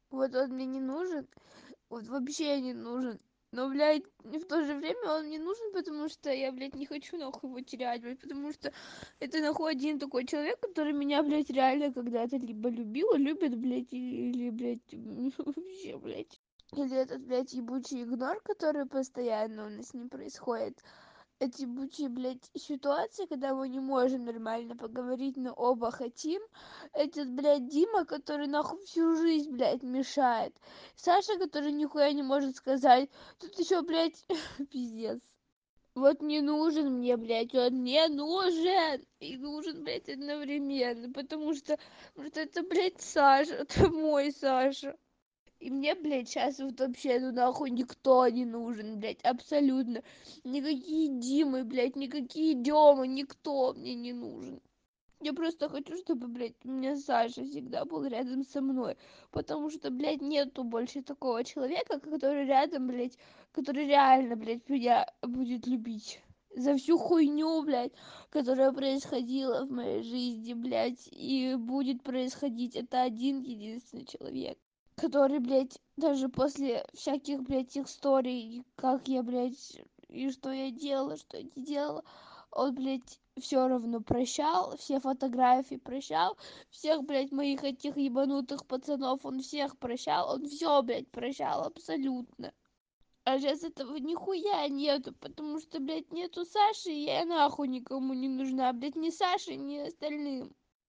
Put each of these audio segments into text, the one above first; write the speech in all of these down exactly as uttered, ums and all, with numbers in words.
Вот он мне не нужен, вот вообще не нужен. Но, блядь, и в то же время он мне нужен, потому что я, блядь, не хочу нахуй его терять, блядь, потому что это нахуй один такой человек, который меня, блядь, реально когда-то либо любил, любит, блядь, или, блядь, вообще, блядь. Или этот, блядь, ебучий игнор, который постоянно у нас с ним происходит. Эти ебучие, блядь, ситуации, когда мы не можем нормально поговорить, но оба хотим. Этот, блядь, Дима, который нахуй всю жизнь, блядь, мешает. Саша, который нихуя не может сказать. Тут еще, блядь, пиздец. Вот не нужен мне, блядь, он не нужен. И нужен, блядь, одновременно. Потому что, потому что это, блядь, Саша. Это мой Саша. И мне, блядь, сейчас вот вообще, ну нахуй никто не нужен, блядь, абсолютно. Никакие Димы, блядь, никакие Демы, никто мне не нужен. Я просто хочу, чтобы, блядь, у меня Саша всегда был рядом со мной. Потому что, блядь, нету больше такого человека, который рядом, блядь, который реально, блядь, меня будет любить. За всю хуйню, блядь, которая происходила в моей жизни, блядь, и будет происходить. Это один единственный человек, который, блядь, даже после всяких, блядь, историй, как я, блядь, и что я делала, что я не делала, он, блядь, все равно прощал, все фотографии прощал, всех, блядь, моих этих ебанутых пацанов, он всех прощал, он все, блядь, прощал абсолютно. А сейчас этого нихуя нету, потому что, блядь, нету Саши, и я нахуй никому не нужна, блядь, ни Саше, ни остальным.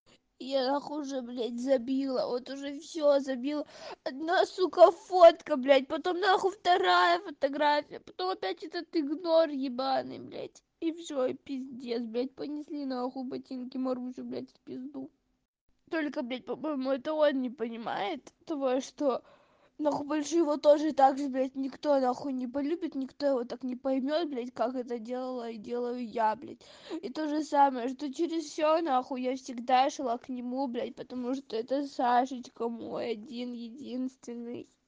Я нахуй уже, блядь, забила, вот уже все забила. Одна, сука, фотка, блядь, потом нахуй вторая фотография, потом опять этот игнор ебаный, блядь. И все, и пиздец, блядь, понесли нахуй ботинки Марусю, блядь, в пизду. Только, блядь, по-моему, это он не понимает того, что нахуй больше его тоже так же, блядь, никто нахуй не полюбит, никто его так не поймет, блядь, как это делала и делаю я, блядь. И то же самое, что через все нахуй я всегда шла к нему, блядь, потому что это Сашечка мой один единственный.